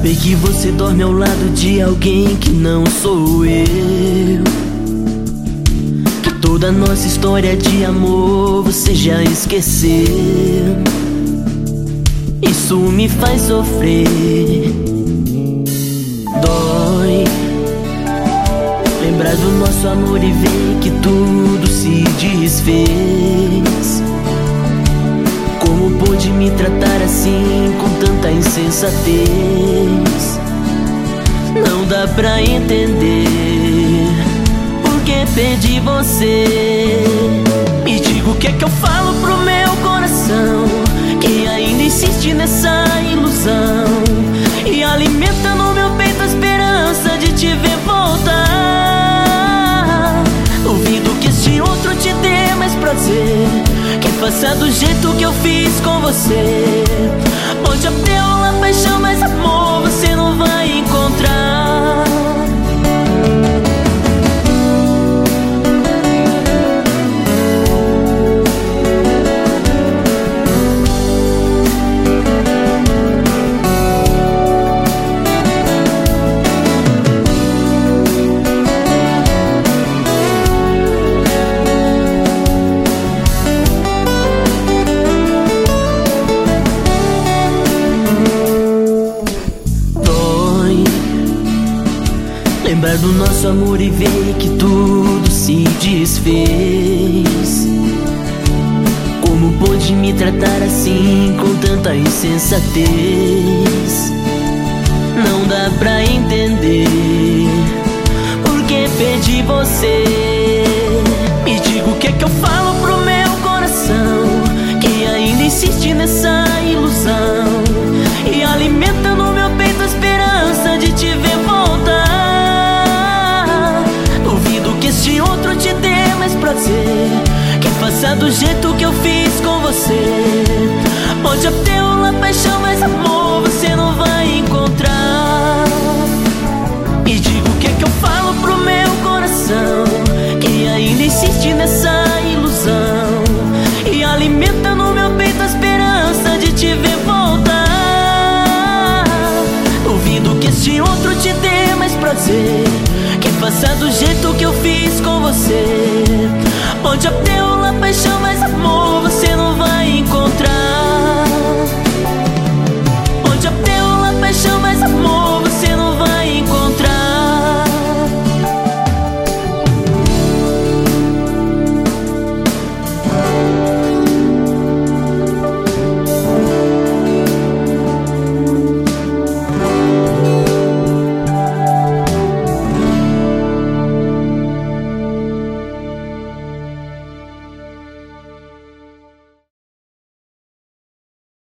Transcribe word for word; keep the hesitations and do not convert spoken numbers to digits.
Saber que você dorme ao lado de alguém que não sou eu, que toda nossa história de amor você já esqueceu. Isso me faz sofrer, dói lembrar do nosso amor e ver que tudo se desfez. Como pôde me tratar assim com tanta insensatez? Não dá pra entender por que perdi você. Me diga o que é que eu falo pro meu coração, que ainda insiste nessa ilusão e alimenta no meu peito a esperança de te ver voltar. Duvido que este outro te dê mais prazer, que faça do jeito que eu fiz com você. Pode até rolar paixão, mas amor você não vai encontrar. Lembrar do nosso amor e ver que tudo se desfez. Como pôde me tratar assim com tanta insensatez? Não dá pra entender por que perdi você. Me diga o que é que eu falo pro meu coração, que ainda insiste nessa ilusão e alimenta no meu peito a esperança de te ver voltar. Se outro te dê mais prazer, que faça do jeito que eu fiz com você. Pode até rolar paixão, mas amor você não vai encontrar. Me diga o que é que eu falo pro meu coração, que ainda insiste nessa ilusão e alimenta no meu peito a esperança de te ver voltar. Duvido que este outro te dê mais prazer, que faça do jeito que eu fiz com você. Pode até rolar paixão, mas amor